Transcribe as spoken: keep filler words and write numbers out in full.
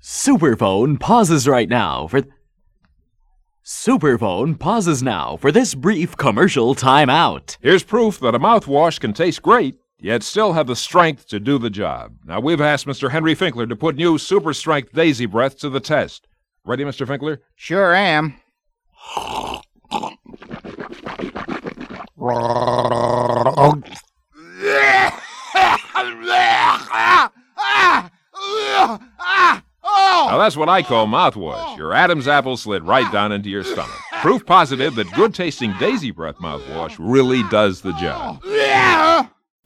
Superphone pauses right now for... Superphone pauses now for this brief commercial timeout. Here's proof that a mouthwash can taste great, yet still have the strength to do the job. Now, we've asked Mister Henry Finkler to put new Super Strength Daisy Breath to the test. Ready, Mister Finkler? Sure am. Now that's what I call mouthwash. Your Adam's apple slid right down into your stomach. Proof positive that good-tasting Daisy Breath mouthwash really does the job.